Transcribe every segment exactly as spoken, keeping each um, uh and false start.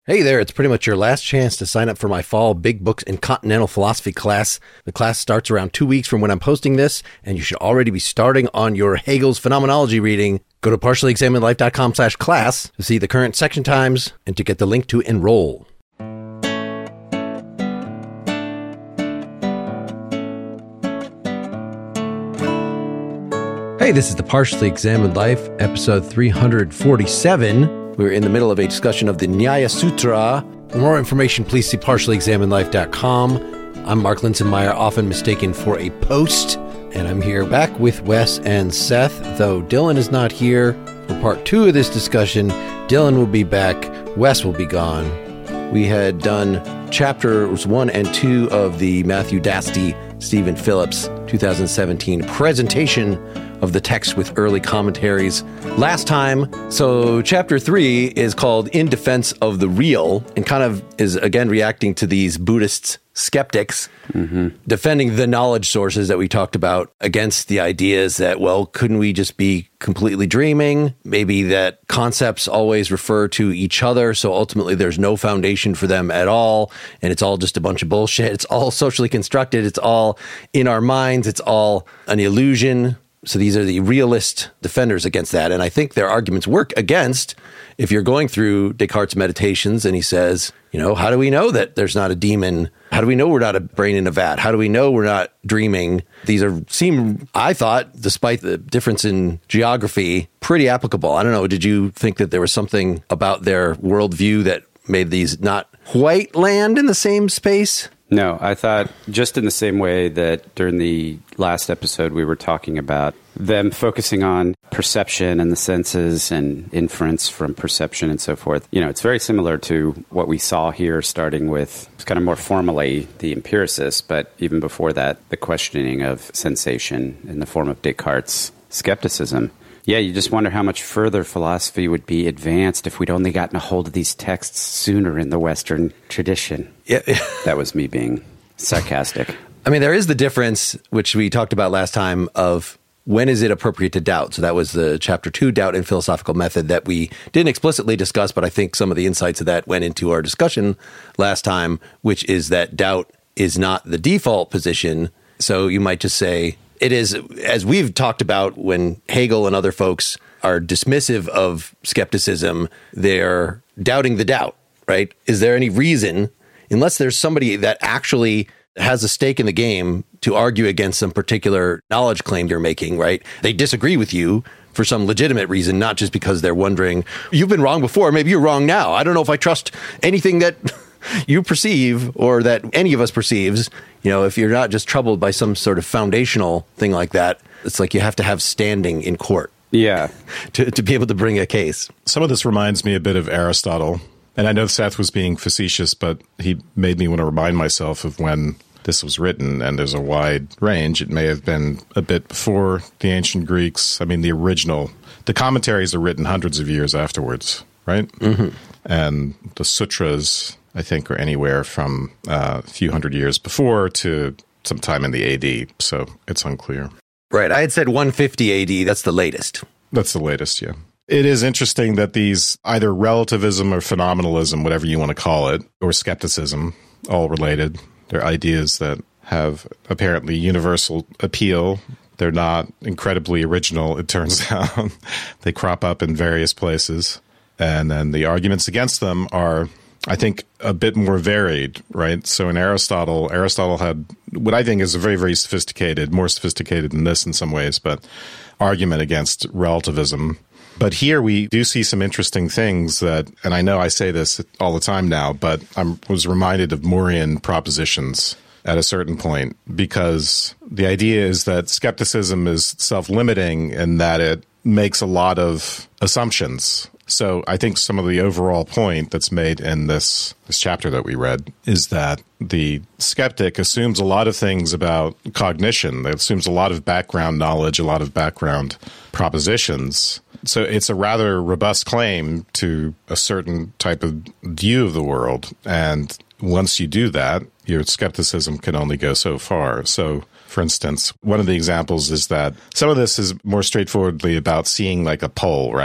Hey there, it's pretty much your last chance to sign up for my fall Big Books in Continental Philosophy class. The class starts around two weeks from when I'm posting this, and you should already be starting on your Hegel's Phenomenology reading. Go to partially examined life dot com slash class to see the current section times and to get the link to enroll. Hey, this is the Partially Examined Life, episode three forty-seven. We're in the middle of a discussion of the Nyaya Sutra. For more information, please see partially examined life dot com. I'm Mark Linsenmeyer, often mistaken for a post, and I'm here back with Wes and Seth, though Dylan is not here. For part two of this discussion, Dylan will be back, Wes will be gone. We had done chapters one and two of the Matthew Dasty, Stephen Phillips, two thousand seventeen presentation of the text with early commentaries last time. So chapter three is called In Defense of the Real, and kind of is again reacting to these Buddhist skeptics mm-hmm. defending the knowledge sources that we talked about against the ideas that, well, couldn't we just be completely dreaming? Maybe that concepts always refer to each other, so ultimately there's no foundation for them at all, and it's all just a bunch of bullshit. It's all socially constructed. It's all in our minds. It's all an illusion. So these are the realist defenders against that. And I think their arguments work against, if you're going through Descartes' meditations and he says, you know, how do we know that there's not a demon? How do we know we're not a brain in a vat? How do we know we're not dreaming? These are seem, I thought, despite the difference in geography, pretty applicable. I don't know. Did you think that there was something about their worldview that made these not quite land in the same space? No, I thought just in the same way that during the last episode we were talking about them focusing on perception and the senses and inference from perception and so forth. You know, it's very similar to what we saw here, starting with kind of more formally the empiricists, but even before that, the questioning of sensation in the form of Descartes' skepticism. Yeah, you just wonder how much further philosophy would be advanced if we'd only gotten a hold of these texts sooner in the Western tradition. Yeah. That was me being sarcastic. I mean, there is the difference, which we talked about last time, of when is it appropriate to doubt? So that was the chapter two, Doubt and Philosophical Method, that we didn't explicitly discuss, but I think some of the insights of that went into our discussion last time, which is that doubt is not the default position. So you might just say, it is, as we've talked about, when Hegel and other folks are dismissive of skepticism, they're doubting the doubt, right? Is there any reason, unless there's somebody that actually has a stake in the game, to argue against some particular knowledge claim you're making, right? They disagree with you for some legitimate reason, not just because they're wondering, you've been wrong before, maybe you're wrong now. I don't know if I trust anything that you perceive or that any of us perceives. You know, if you're not just troubled by some sort of foundational thing like that, it's like you have to have standing in court. Yeah. to, to be able to bring a case. Some of this reminds me a bit of Aristotle. And I know Seth was being facetious, but he made me want to remind myself of when this was written, and there's a wide range. It may have been a bit before the ancient Greeks. I mean, the original, the commentaries are written hundreds of years afterwards, right? Mm-hmm. And the sutras, I think, are anywhere from uh, a few hundred years before to sometime in the A D, so it's unclear. Right. I had said one fifty A D. That's the latest. That's the latest, yeah. It is interesting that these, either relativism or phenomenalism, whatever you want to call it, or skepticism, all related. They're ideas that have apparently universal appeal. They're not incredibly original, it turns out. They crop up in various places. And then the arguments against them are, I think, a bit more varied, right? So in Aristotle, Aristotle had what I think is a very, very sophisticated, more sophisticated than this in some ways, but argument against relativism. But here we do see some interesting things that, and I know I say this all the time now, but I was reminded of Morean propositions at a certain point, because the idea is that skepticism is self-limiting and that it makes a lot of assumptions. So I think some of the overall point that's made in this, this chapter that we read is that the skeptic assumes a lot of things about cognition. It assumes a lot of background knowledge, a lot of background propositions. So it's a rather robust claim to a certain type of view of the world. And once you do that, your skepticism can only go so far. So, for instance, one of the examples is that some of this is more straightforwardly about seeing like a pole, right?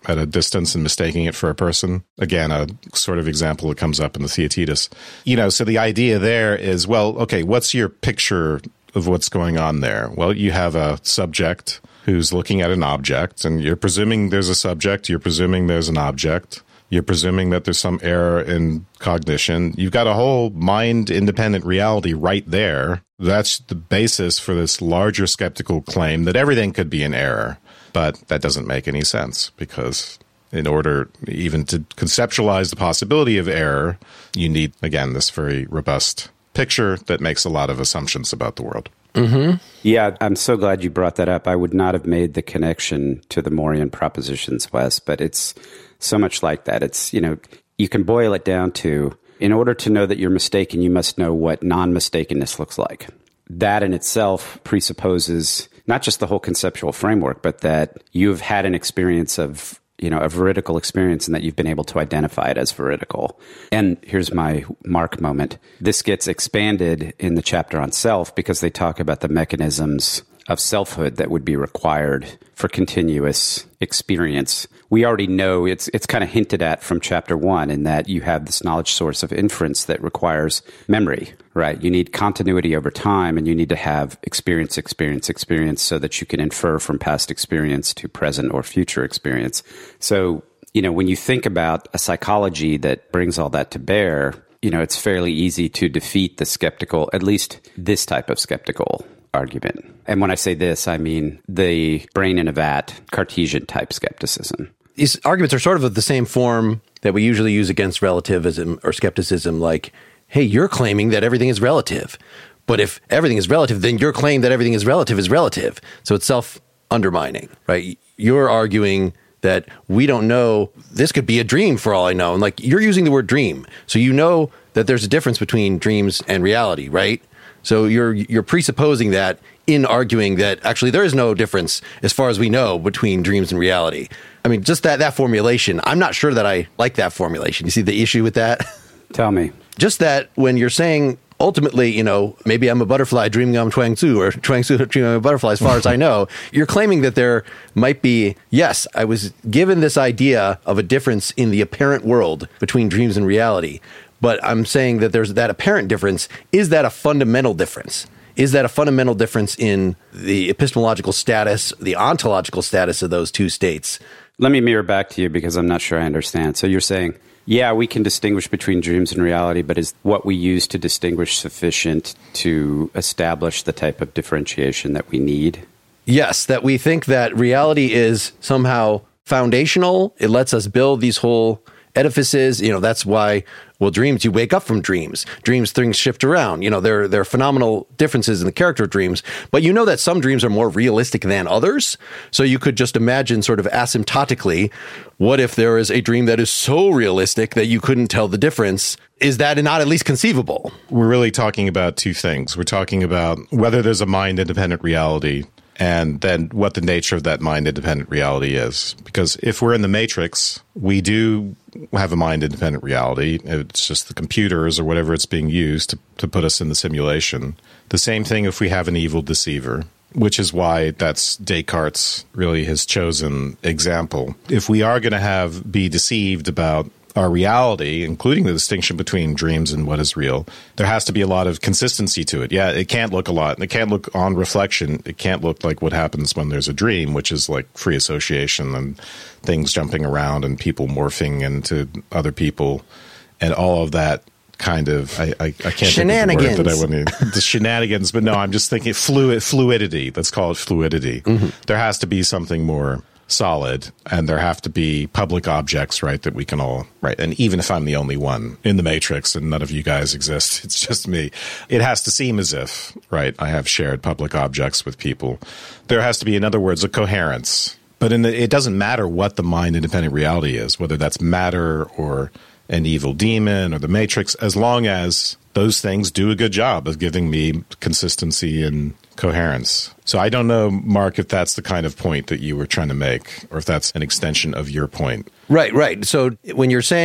at a distance and mistaking it for a person. Again, a sort of example that comes up in the Theaetetus. You know, so the idea there is, well, okay, what's your picture of what's going on there? Well, you have a subject who's looking at an object, and you're presuming there's a subject, you're presuming there's an object, you're presuming that there's some error in cognition. You've got a whole mind-independent reality right there. That's the basis for this larger skeptical claim that everything could be an error. But that doesn't make any sense, because in order even to conceptualize the possibility of error, you need, again, this very robust picture that makes a lot of assumptions about the world. Mm-hmm. Yeah, I'm so glad you brought that up. I would not have made the connection to the Morean propositions, Wes, but it's so much like that. It's, you know, you can boil it down to, in order to know that you're mistaken, you must know what non-mistakenness looks like. That in itself presupposes not just the whole conceptual framework, but that you've had an experience of, you know, a veridical experience and that you've been able to identify it as veridical. And here's my Mark moment. This gets expanded in the chapter on self because they talk about the mechanisms of selfhood that would be required for continuous experience. We already know it's it's kind of hinted at from chapter one in that you have this knowledge source of inference that requires memory, right? You need continuity over time, and you need to have experience, experience, experience so that you can infer from past experience to present or future experience. So, you know, when you think about a psychology that brings all that to bear, you know, it's fairly easy to defeat the skeptical, at least this type of skeptical argument. And when I say this, I mean the brain in a vat, Cartesian type skepticism. These arguments are sort of of the same form that we usually use against relativism or skepticism, like, hey, you're claiming that everything is relative. But if everything is relative, then your claim that everything is relative is relative. So it's self-undermining, right? You're arguing that we don't know, this could be a dream for all I know. And like, you're using the word dream. So you know that there's a difference between dreams and reality, right? So you're you're presupposing that in arguing that actually there is no difference as far as we know between dreams and reality. I mean, just that that formulation, I'm not sure that I like that formulation. You see the issue with that? Tell me. Just that when you're saying ultimately, you know, maybe I'm a butterfly dreaming I'm Chuang Tzu, or Chuang Tzu dreaming I'm a butterfly, as far as I know, you're claiming that there might be, yes, I was given this idea of a difference in the apparent world between dreams and reality. But I'm saying that there's that apparent difference. Is that a fundamental difference? Is that a fundamental difference in the epistemological status, the ontological status of those two states? Let me mirror back to you because I'm not sure I understand. So you're saying, yeah, we can distinguish between dreams and reality, but is what we use to distinguish sufficient to establish the type of differentiation that we need? Yes, that we think that reality is somehow foundational. It lets us build these whole edifices. You know, that's why, well, dreams, you wake up from dreams. Dreams, things shift around. You know, there, there are phenomenal differences in the character of dreams, but you know that some dreams are more realistic than others. So you could just imagine sort of asymptotically, what if there is a dream that is so realistic that you couldn't tell the difference? Is that not at least conceivable? We're really talking about two things. We're talking about whether there's a mind-independent reality, and then what the nature of that mind-independent reality is. Because if we're in the Matrix, we do have a mind-independent reality. It's just the computers or whatever it's being used to, to put us in the simulation. The same thing if we have an evil deceiver, which is why that's Descartes' really his chosen example. If we are going to have be deceived about our reality, including the distinction between dreams and what is real, there has to be a lot of consistency to it. Yeah, it can't look a lot. It can't look on reflection. It can't look like what happens when there's a dream, which is like free association and things jumping around and people morphing into other people and all of that kind of, I, I, I can't shenanigans. think of the word that I want to, the shenanigans, but no, I'm just thinking fluid, fluidity. Let's call it fluidity. Mm-hmm. There has to be something more solid, and there have to be public objects, right, that we can all, right, and even if I'm the only one in the Matrix and none of you guys exist, it's just me, it has to seem as if, right, I have shared public objects with people. There has to be, in other words, a coherence. But in the, it doesn't matter what the mind-independent reality is, whether that's matter or an evil demon or the Matrix, as long as those things do a good job of giving me consistency and coherence. So I don't know, Mark, if that's the kind of point that you were trying to make, or if that's an extension of your point. Right, right. So when you're saying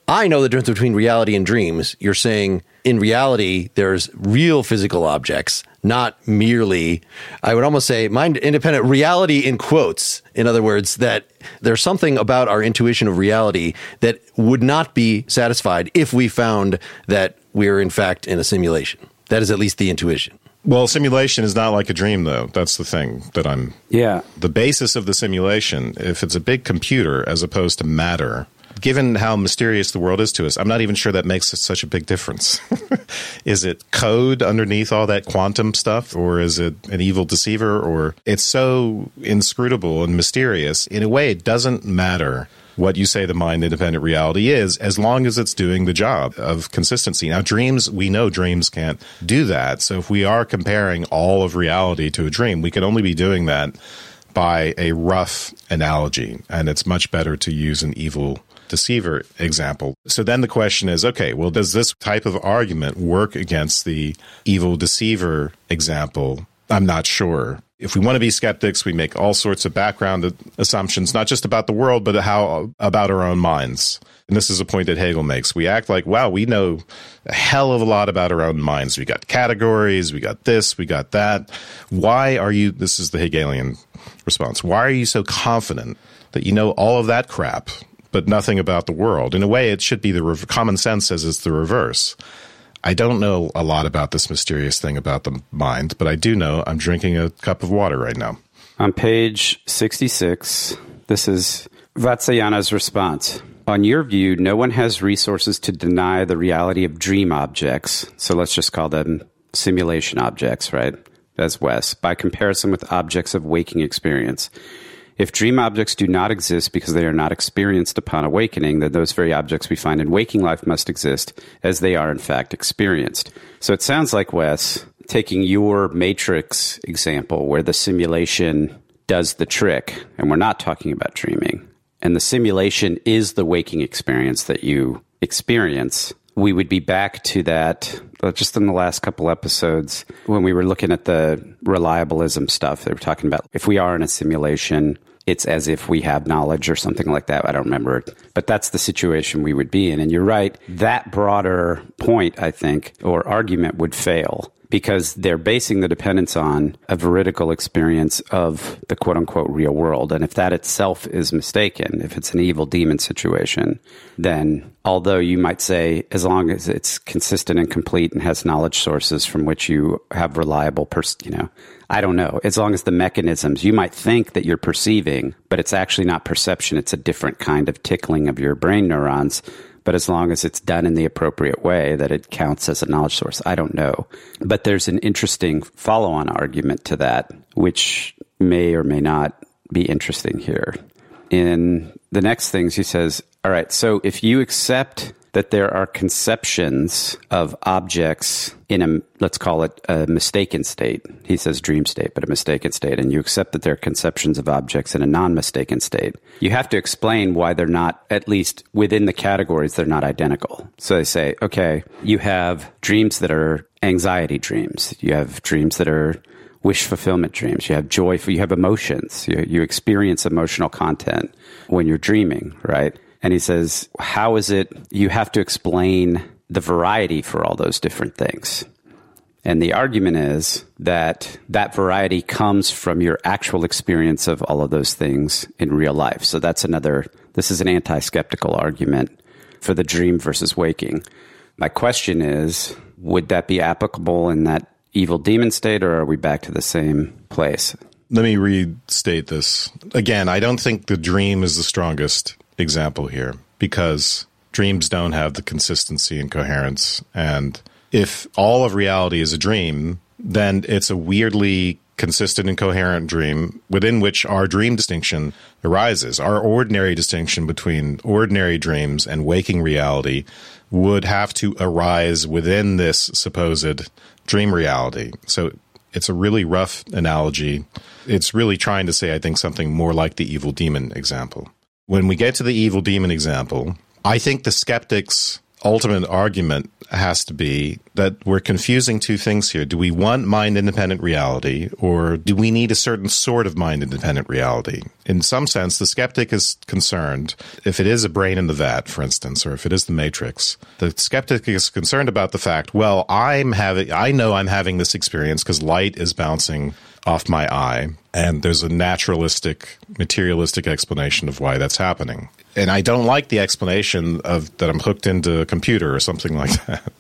I know the difference between reality and dreams. You're saying in reality, there's real physical objects, not merely, I would almost say, mind independent reality in quotes. In other words, that there's something about our intuition of reality that would not be satisfied if we found that we're in fact in a simulation. That is at least the intuition. Well, simulation is not like a dream, though. That's the thing that I'm... Yeah. The basis of the simulation, if it's a big computer as opposed to matter, given how mysterious the world is to us, I'm not even sure that makes such a big difference. Is it code underneath all that quantum stuff, or is it an evil deceiver? Or it's so inscrutable and mysterious. In a way, it doesn't matter what you say the mind-independent reality is, as long as it's doing the job of consistency. Now, dreams, we know dreams can't do that. So if we are comparing all of reality to a dream, we can only be doing that by a rough analogy. And it's much better to use an evil deceiver example. So then the question is, okay, well, does this type of argument work against the evil deceiver example? I'm not sure. If we want to be skeptics, we make all sorts of background assumptions, not just about the world, but how about our own minds. And this is a point that Hegel makes. We act like, wow, we know a hell of a lot about our own minds. We got categories, we got this, we got that. Why are you, this is the Hegelian response, why are you so confident that you know all of that crap, but nothing about the world? In a way, it should be the rev- common sense says it's the reverse. I don't know a lot about this mysterious thing about the mind, but I do know I'm drinking a cup of water right now. On page sixty-six, this is Vatsyayana's response. On your view, no one has resources to deny the reality of dream objects. So let's just call them simulation objects, right? As Wes, by comparison with objects of waking experience. If dream objects do not exist because they are not experienced upon awakening, then those very objects we find in waking life must exist as they are in fact experienced. So it sounds like, Wes, taking your matrix example where the simulation does the trick, and we're not talking about dreaming, and the simulation is the waking experience that you experience, we would be back to that just in the last couple episodes when we were looking at the reliabilism stuff. They were talking about if we are in a simulation, it's as if we have knowledge or something like that. I don't remember it. But that's the situation we would be in. And you're right. That broader point, I think, or argument would fail because they're basing the dependence on a veridical experience of the quote-unquote real world. And if that itself is mistaken, if it's an evil demon situation, then although you might say as long as it's consistent and complete and has knowledge sources from which you have reliable, pers- you know, I don't know, as long as the mechanisms, you might think that you're perceiving, but it's actually not perception. It's a different kind of tickling of your brain neurons. But as long as it's done in the appropriate way, that it counts as a knowledge source. I don't know. But there's an interesting follow-on argument to that, which may or may not be interesting here. In the next things, he says, all right, so if you accept that there are conceptions of objects in a, let's call it a mistaken state. He says dream state, but a mistaken state. And you accept that there are conceptions of objects in a non-mistaken state. You have to explain why they're not, at least within the categories, they're not identical. So they say, okay, you have dreams that are anxiety dreams. You have dreams that are wish fulfillment dreams. You have joy, you have emotions. You, you experience emotional content when you're dreaming, right? And he says, how is it you have to explain the variety for all those different things? And the argument is that that variety comes from your actual experience of all of those things in real life. So that's another, this is an anti-skeptical argument for the dream versus waking. My question is, would that be applicable in that evil demon state, or are we back to the same place? Let me restate this. Again, I don't think the dream is the strongest example here because dreams don't have the consistency and coherence. And if all of reality is a dream, then it's a weirdly consistent and coherent dream within which our dream distinction arises. Our ordinary distinction between ordinary dreams and waking reality would have to arise within this supposed dream reality. So it's a really rough analogy. It's really trying to say, I think, something more like the evil demon example. When we get to the evil demon example, I think the skeptics ultimate argument has to be that we're confusing two things here. Do we want mind-independent reality, or do we need a certain sort of mind-independent reality? In some sense, the skeptic is concerned, if it is a brain in the vat, for instance, or if it is the Matrix, the skeptic is concerned about the fact, well, I'm having, I know I'm having this experience because light is bouncing off my eye, and there's a naturalistic, materialistic explanation of why that's happening. And I don't like the explanation of that I'm hooked into a computer or something like that.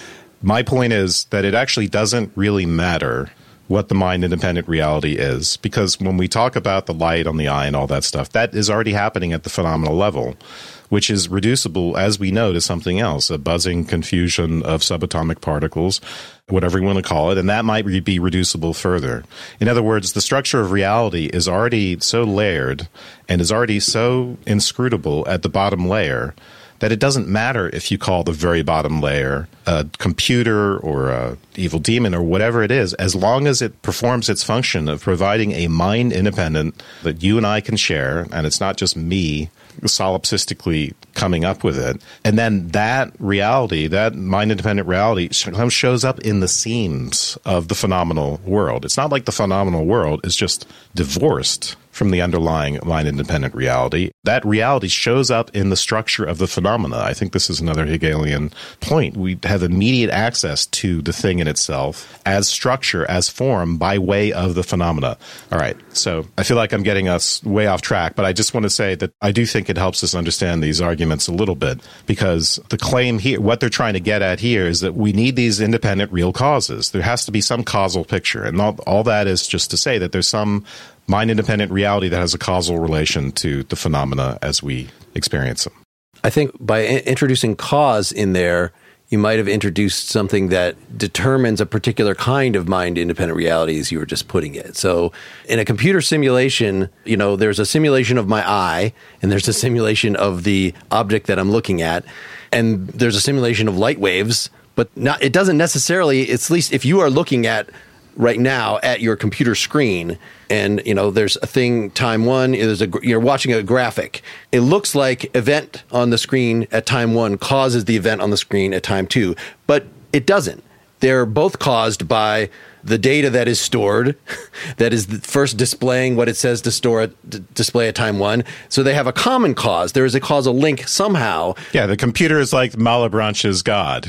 My point is that it actually doesn't really matter what the mind-independent reality is, because when we talk about the light on the eye and all that stuff, that is already happening at the phenomenal level, which is reducible, as we know, to something else, a buzzing confusion of subatomic particles, whatever you want to call it, and that might be reducible further. In other words, the structure of reality is already so layered and is already so inscrutable at the bottom layer that it doesn't matter if you call the very bottom layer a computer or a evil demon or whatever it is, as long as it performs its function of providing a mind independent that you and I can share, and it's not just me solipsistically coming up with it. And then that reality, that mind-independent reality, shows up in the seams of the phenomenal world. It's not like the phenomenal world is just divorced from the underlying mind-independent reality. That reality shows up in the structure of the phenomena. I think this is another Hegelian point. We have immediate access to the thing in itself as structure, as form, by way of the phenomena. All right, so I feel like I'm getting us way off track, but I just want to say that I do think it helps us understand these arguments a little bit, because the claim here, what they're trying to get at here, is that we need these independent real causes. There has to be some causal picture, and all, all that is just to say that there's some mind-independent reality that has a causal relation to the phenomena as we experience them. I think by I- introducing cause in there, you might have introduced something that determines a particular kind of mind-independent reality, as you were just putting it. So in a computer simulation, you know, there's a simulation of my eye, and there's a simulation of the object that I'm looking at, and there's a simulation of light waves, but not, it doesn't necessarily, it's at least if you are looking at right now at your computer screen, and you know there's a thing time one, there's a you're watching a graphic, it looks like event on the screen at time one causes the event on the screen at time two, but it doesn't. They're both caused by the data that is stored, that is first displaying what it says to store at, d- display at time one. So they have a common cause. There is a causal link somehow. Yeah, the computer is like Malebranche's God.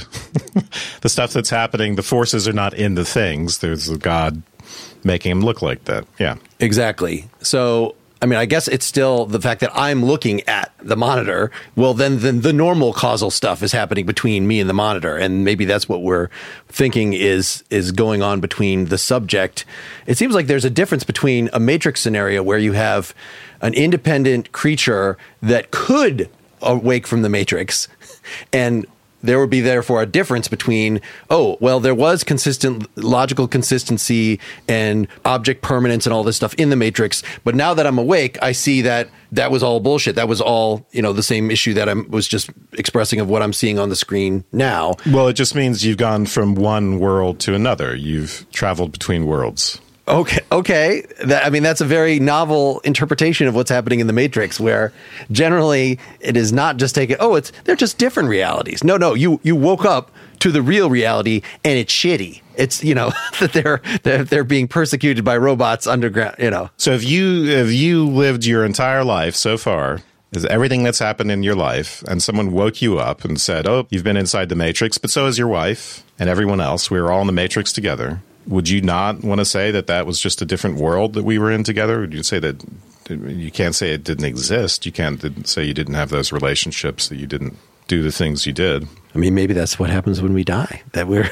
The stuff that's happening, the forces are not in the things. There's a God making them look like that. Yeah. Exactly. So, I mean, I guess it's still the fact that I'm looking at the monitor. Well, then, then the normal causal stuff is happening between me and the monitor. And maybe that's what we're thinking is is going on between the subject. It seems like there's a difference between a Matrix scenario where you have an independent creature that could awake from the Matrix, and there would be therefore a difference between, oh, well, there was consistent logical consistency and object permanence and all this stuff in the Matrix, but now that I'm awake, I see that that was all bullshit. That was all, you know, the same issue that I was just expressing of what I'm seeing on the screen now. Well, it just means you've gone from one world to another. You've traveled between worlds. Okay, okay. That, I mean, that's a very novel interpretation of what's happening in the Matrix, where generally it is not just taken, oh, it's they're just different realities. No, no, you you woke up to the real reality and it's shitty. It's, you know, that they're, they're they're being persecuted by robots underground, you know. So if you if you lived your entire life so far, is everything that's happened in your life, and someone woke you up and said, oh, you've been inside the Matrix, but so is your wife and everyone else. We were all in the Matrix together. Would you not want to say that that was just a different world that we were in together? Would you say that you can't say it didn't exist? You can't say you didn't have those relationships, that you didn't do the things you did? I mean, maybe that's what happens when we die, that we're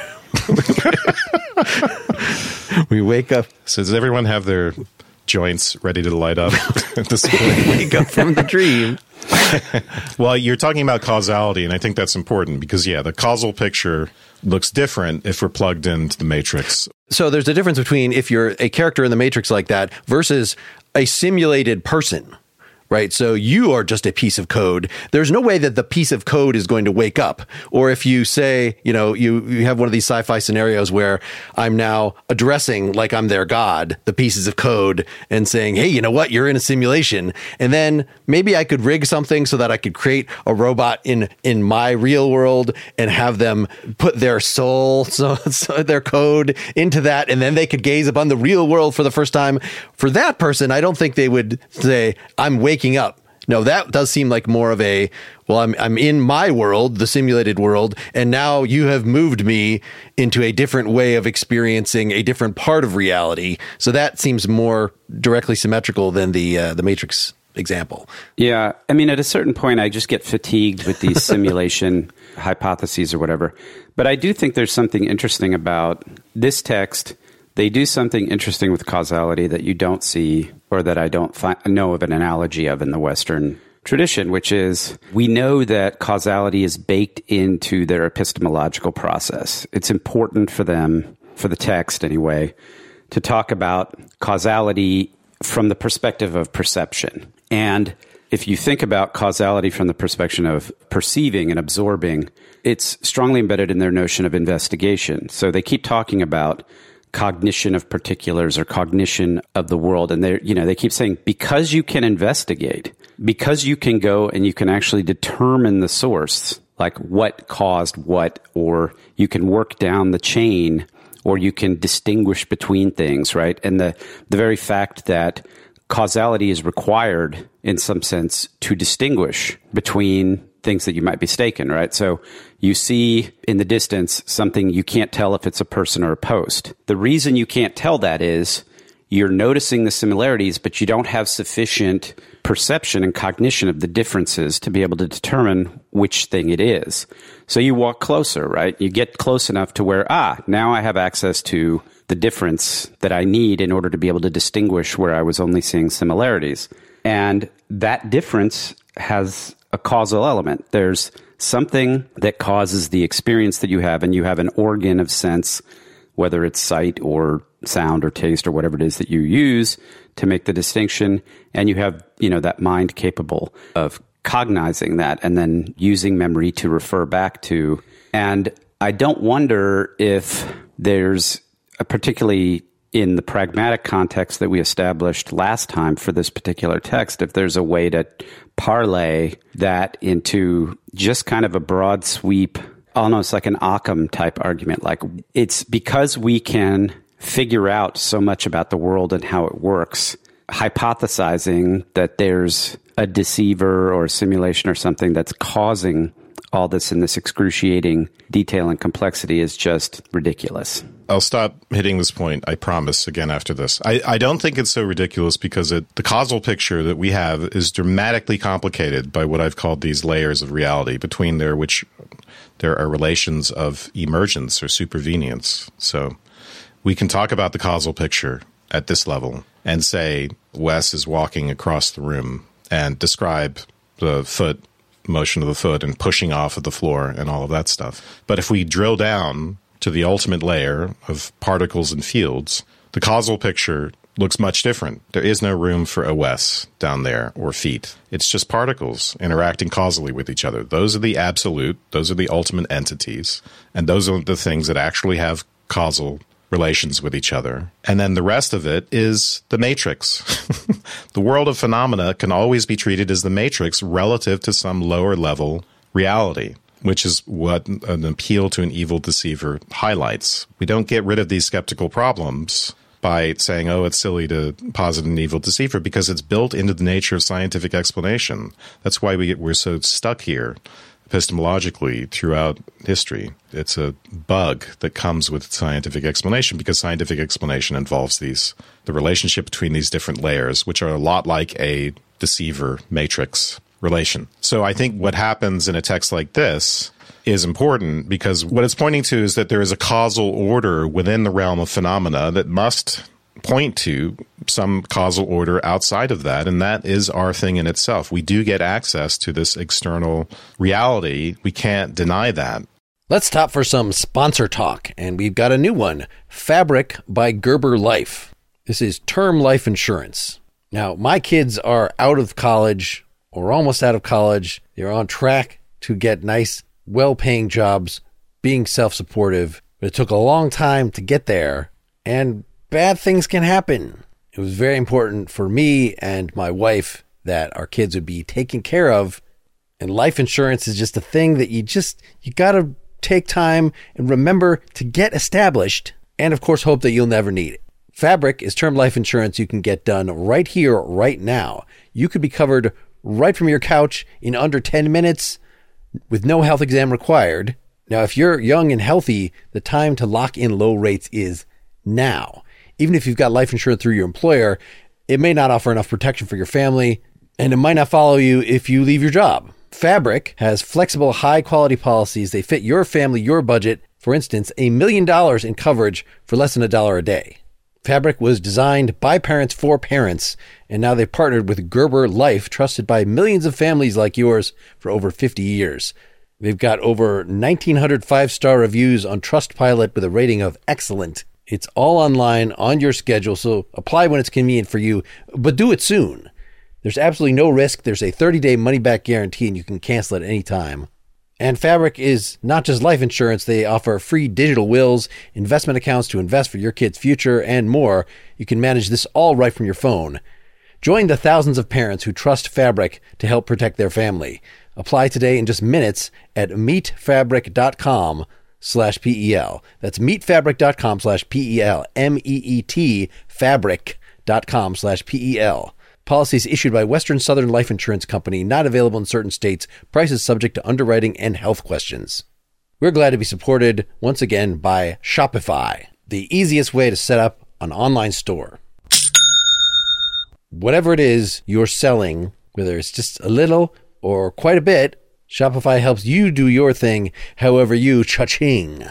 we wake up. So does everyone have their joints ready to light up at this point? Wake up from the dream. Well, you're talking about causality, and I think that's important because, yeah, the causal picture looks different if we're plugged into the Matrix. So there's a difference between if you're a character in the Matrix like that versus a simulated person, right? So you are just a piece of code. There's no way that the piece of code is going to wake up. Or if you say, you know, you, you have one of these sci-fi scenarios where I'm now addressing, like I'm their god, the pieces of code and saying, hey, you know what? You're in a simulation. And then maybe I could rig something so that I could create a robot in, in my real world and have them put their soul, so, so their code into that. And then they could gaze upon the real world for the first time. For that person, I don't think they would say, I'm waking up. No, that does seem like more of a, well, I'm I'm in my world, the simulated world, and now you have moved me into a different way of experiencing a different part of reality. So that seems more directly symmetrical than the uh, the Matrix example. Yeah, I mean, at a certain point, I just get fatigued with these simulation hypotheses or whatever. But I do think there's something interesting about this text. They do something interesting with causality that you don't see, or that I don't fi- know of an analogy of in the Western tradition, which is we know that causality is baked into their epistemological process. It's important for them, for the text anyway, to talk about causality from the perspective of perception. And if you think about causality from the perspective of perceiving and absorbing, it's strongly embedded in their notion of investigation. So they keep talking about cognition of particulars or cognition of the world. And they, you know, they keep saying, because you can investigate, because you can go and you can actually determine the source, like what caused what, or you can work down the chain, or you can distinguish between things, right? And the, the very fact that causality is required in some sense to distinguish between things that you might be mistaken, right? So you see in the distance something, you can't tell if it's a person or a post. The reason you can't tell that is you're noticing the similarities, but you don't have sufficient perception and cognition of the differences to be able to determine which thing it is. So you walk closer, right? You get close enough to where, ah, now I have access to the difference that I need in order to be able to distinguish where I was only seeing similarities. And that difference has a causal element. There's something that causes the experience that you have, and you have an organ of sense, whether it's sight or sound or taste or whatever it is that you use to make the distinction. And you have, you know, that mind capable of cognizing that and then using memory to refer back to. And I don't wonder if there's a particularly in the pragmatic context that we established last time for this particular text, if there's a way to parlay that into just kind of a broad sweep, almost like an Occam type argument. Like it's because we can figure out so much about the world and how it works, hypothesizing that there's a deceiver or a simulation or something that's causing all this in this excruciating detail and complexity is just ridiculous. I'll stop hitting this point, I promise, again after this. I, I don't think it's so ridiculous because it, the causal picture that we have is dramatically complicated by what I've called these layers of reality, between there which there are relations of emergence or supervenience. So we can talk about the causal picture at this level and say Wes is walking across the room and describe the foot motion of the foot and pushing off of the floor and all of that stuff. But if we drill down to the ultimate layer of particles and fields, the causal picture looks much different. There is no room for a Wes down there or feet. It's just particles interacting causally with each other. Those are the absolute, those are the ultimate entities, and those are the things that actually have causal relations with each other. And then the rest of it is the matrix. The world of phenomena can always be treated as the matrix relative to some lower level reality, which is what an appeal to an evil deceiver highlights. We don't get rid of these skeptical problems by saying, oh, it's silly to posit an evil deceiver, because it's built into the nature of scientific explanation. That's why we get, we're so stuck here epistemologically throughout history. It's a bug that comes with scientific explanation, because scientific explanation involves these the relationship between these different layers, which are a lot like a deceiver matrix relation. So I think what happens in a text like this is important, because what it's pointing to is that there is a causal order within the realm of phenomena that must point to some causal order outside of that, and that is our thing in itself. We do get access to this external reality. We can't deny that. Let's stop for some sponsor talk, and we've got a new one, Fabric by Gerber Life. This is term life insurance. Now, my kids are out of college or almost out of college. They're on track to get nice, well-paying jobs, being self-supportive. But it took a long time to get there, and bad things can happen. It was very important for me and my wife that our kids would be taken care of. And life insurance is just a thing that you just, you got to take time and remember to get established. And of course, hope that you'll never need it. Fabric is term life insurance you can get done right here, right now. You could be covered right from your couch in under ten minutes with no health exam required. Now, if you're young and healthy, the time to lock in low rates is now. Even if you've got life insurance through your employer, it may not offer enough protection for your family, and it might not follow you if you leave your job. Fabric has flexible, high-quality policies. They fit your family, your budget. For instance, a million dollars in coverage for less than a dollar a day. Fabric was designed by parents for parents, and now they've partnered with Gerber Life, trusted by millions of families like yours for over fifty years. They've got over nineteen hundred five-star reviews on Trustpilot with a rating of excellent. It's all online on your schedule, so apply when it's convenient for you, but do it soon. There's absolutely no risk. There's a thirty-day money-back guarantee, and you can cancel at any time. And Fabric is not just life insurance. They offer free digital wills, investment accounts to invest for your kid's future, and more. You can manage this all right from your phone. Join the thousands of parents who trust Fabric to help protect their family. Apply today in just minutes at meetfabric.com slash P-E-L. That's meetfabric.com slash P-E-L. M-E-E-T fabric.com slash P-E-L. Policies issued by Western Southern Life Insurance Company, not available in certain states. Prices subject to underwriting and health questions. We're glad to be supported once again by Shopify, the easiest way to set up an online store. Whatever it is you're selling, whether it's just a little or quite a bit, Shopify helps you do your thing however you cha-ching.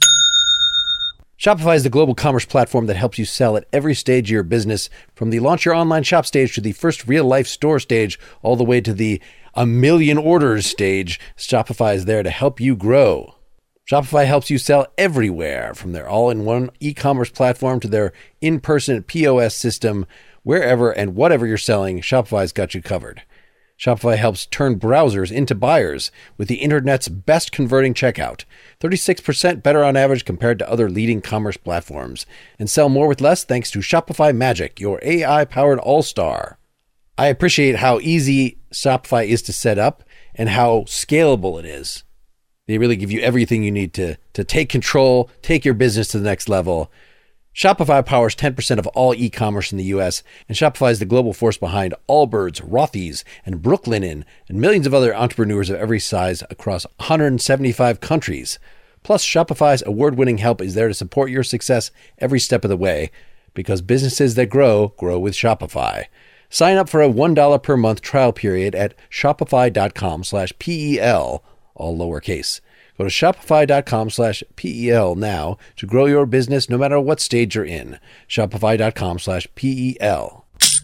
Shopify is the global commerce platform that helps you sell at every stage of your business, from the launch your online shop stage to the first real-life store stage, all the way to the a million orders stage. Shopify is there to help you grow. Shopify helps you sell everywhere, from their all-in-one e-commerce platform to their in-person P O S system. Wherever and whatever you're selling, Shopify's got you covered. Shopify helps turn browsers into buyers with the internet's best converting checkout, thirty-six percent better on average compared to other leading commerce platforms, and sell more with less thanks to Shopify Magic, your A I-powered all-star. I appreciate how easy Shopify is to set up and how scalable it is. They really give you everything you need to, to take control, take your business to the next level. Shopify powers ten percent of all e-commerce in the U S, and Shopify is the global force behind Allbirds, Rothy's, and Brooklinen, and millions of other entrepreneurs of every size across one hundred seventy-five countries. Plus, Shopify's award-winning help is there to support your success every step of the way, because businesses that grow, grow with Shopify. Sign up for a one dollar per month trial period at shopify.com slash P-E-L, all lowercase. Go to shopify.com slash P-E-L now to grow your business no matter what stage you're in. Shopify.com slash P-E-L.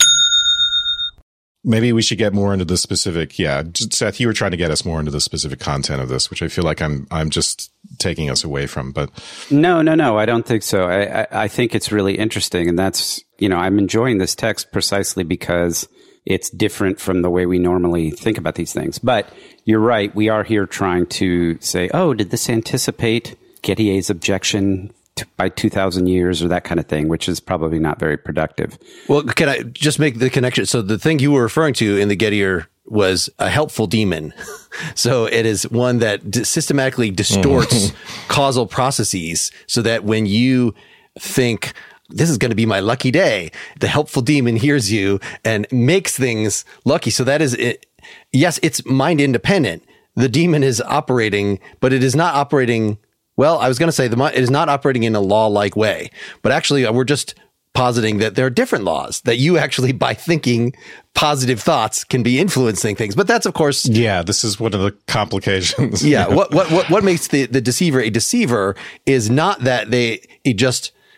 Maybe we should get more into the specific. Yeah, Seth, you were trying to get us more into the specific content of this, which I feel like I'm I'm just taking us away from. But no, no, no, I don't think so. I, I, I think it's really interesting. And that's, you know, I'm enjoying this text precisely because it's different from the way we normally think about these things. But you're right. We are here trying to say, oh, did this anticipate Gettyer's objection to, by two thousand years or that kind of thing, which is probably not very productive. Well, can I just make the connection? So the thing you were referring to in the Gettier was a helpful demon. So it is one that d- systematically distorts causal processes so that when you think, this is going to be my lucky day, the helpful demon hears you and makes things lucky. So that is it. Yes, it's mind independent. The demon is operating, but it is not operating. Well, I was going to say the it is not operating in a law-like way, but actually we're just positing that there are different laws that you actually, by thinking positive thoughts, can be influencing things. But that's, of course, yeah, this is one of the complications. Yeah, what what what what makes the the deceiver a deceiver is not that they it just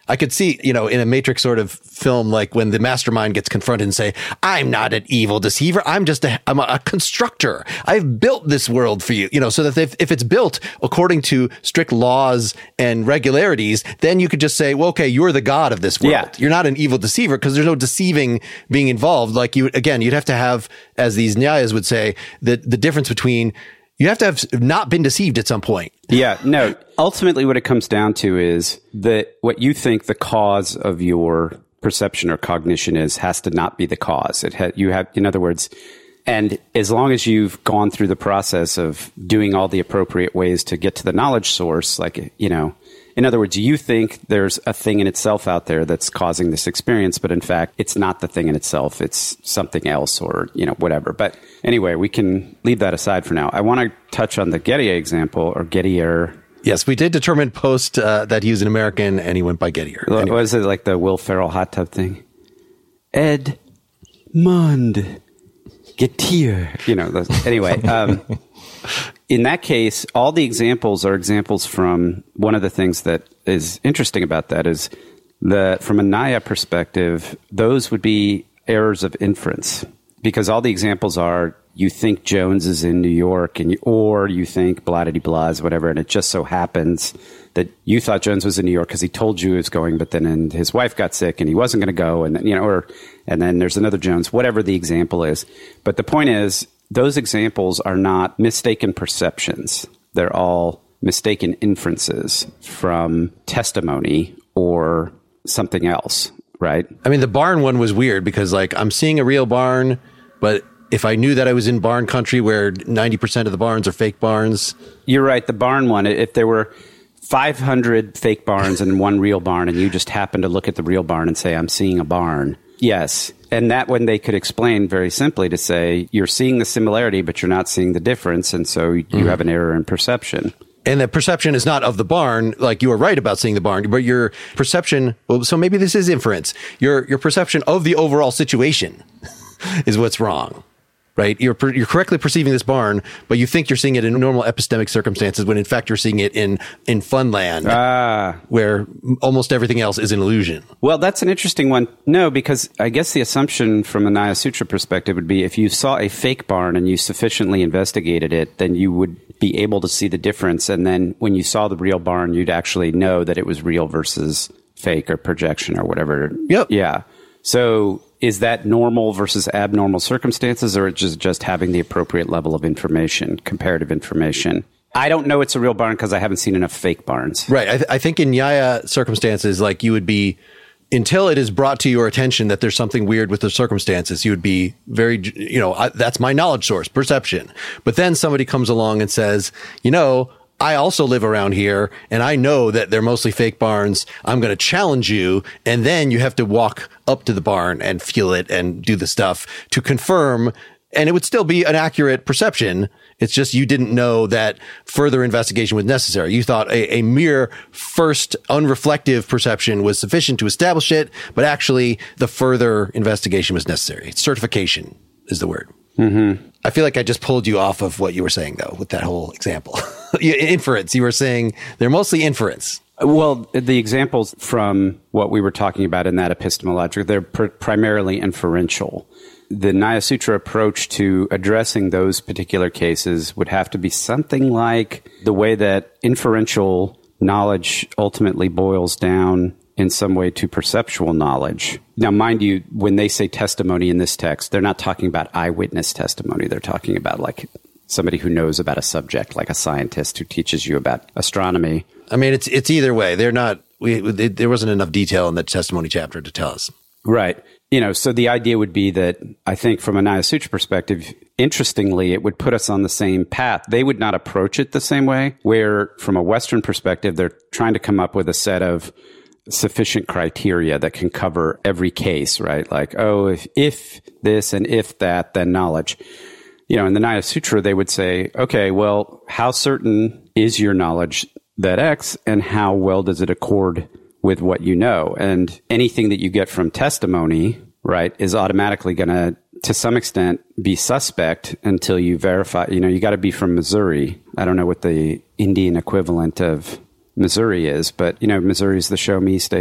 I could see, you know, in a Matrix sort of film, like when the mastermind gets confronted and say, I'm not an evil deceiver. I'm just a, I'm a, a constructor. I've built this world for you, you know, so that if, if it's built according to strict laws and regularities, then you could just say, well, okay, you're the god of this world. Yeah. You're not an evil deceiver because there's no deceiving being involved. Like you, again, you'd have to have, as these Nyayas would say, the, the difference between you have to have not been deceived at some point. Yeah, no. Ultimately, what it comes down to is that what you think the cause of your perception or cognition is has to not be the cause. It ha- you have, in other words, and as long as you've gone through the process of doing all the appropriate ways to get to the knowledge source, like, you know, in other words, you think there's a thing in itself out there that's causing this experience, but in fact, it's not the thing in itself. It's something else or, you know, whatever. But anyway, we can leave that aside for now. I want to touch on the Gettier example or Gettier. Yes, we did determine post uh, that he was an American and he went by Gettier. Anyway. Was it like the Will Ferrell hot tub thing? Edmund Gettier. You know, those, anyway. Um, in that case, all the examples are examples from one of the things that is interesting about that is that from a Nyaya perspective, those would be errors of inference because all the examples are you think Jones is in New York and you, or you think blah-de-blah, whatever, and it just so happens that you thought Jones was in New York because he told you he was going, but then and his wife got sick and he wasn't going to go, and then, you know, or and then there's another Jones, whatever the example is. But the point is, those examples are not mistaken perceptions. They're all mistaken inferences from testimony or something else, right? I mean, the barn one was weird because, like, I'm seeing a real barn, but if I knew that I was in barn country where ninety percent of the barns are fake barns. You're right. The barn one, if there were five hundred fake barns and one real barn, and you just happen to look at the real barn and say, I'm seeing a barn. Yes. And that one they could explain very simply to say, you're seeing the similarity, but you're not seeing the difference. And so you mm-hmm. have an error in perception. And the perception is not of the barn, like you were right about seeing the barn, but your perception, well, so maybe this is inference. Your your perception of the overall situation is what's wrong. Right? You're you're correctly perceiving this barn, but you think you're seeing it in normal epistemic circumstances when in fact you're seeing it in, in Funland, ah. where almost everything else is an illusion. Well, that's an interesting one. No, because I guess the assumption from a Nyaya Sutra perspective would be if you saw a fake barn and you sufficiently investigated it, then you would be able to see the difference. And then when you saw the real barn, you'd actually know that it was real versus fake or projection or whatever. Yep. Yeah. So is that normal versus abnormal circumstances, or just just having the appropriate level of information, comparative information? I don't know it's a real barn because I haven't seen enough fake barns. Right. I, th- I think in Nyaya circumstances, like you would be, until it is brought to your attention that there's something weird with the circumstances, you would be very, you know, I, that's my knowledge source, perception. But then somebody comes along and says, you know, I also live around here and I know that they're mostly fake barns. I'm going to challenge you. And then you have to walk up to the barn and feel it and do the stuff to confirm. And it would still be an accurate perception. It's just you didn't know that further investigation was necessary. You thought a, a mere first unreflective perception was sufficient to establish it, but actually the further investigation was necessary. Certification is the word. Mm-hmm. I feel like I just pulled you off of what you were saying, though, with that whole example. Inference. You were saying they're mostly inference. Well, the examples from what we were talking about in that epistemologic, they're pr- primarily inferential. The Nyaya Sutra approach to addressing those particular cases would have to be something like the way that inferential knowledge ultimately boils down in some way to perceptual knowledge. Now, mind you, when they say testimony in this text, they're not talking about eyewitness testimony. They're talking about like somebody who knows about a subject, like a scientist who teaches you about astronomy. I mean, it's it's either way. They're not. We it, there wasn't enough detail in the testimony chapter to tell us. Right. You know, so the idea would be that I think from a Nyaya Sutra perspective, interestingly, it would put us on the same path. They would not approach it the same way, where from a Western perspective, they're trying to come up with a set of sufficient criteria that can cover every case, right? Like, oh, if, if this and if that, then knowledge. You know, in the Nyaya Sutra, they would say, okay, well, how certain is your knowledge that X, and how well does it accord with what you know? And anything that you get from testimony, right, is automatically going to, to some extent, be suspect until you verify. You know, you got to be from Missouri. I don't know what the Indian equivalent of Missouri is, but, you know, Missouri is the show me state.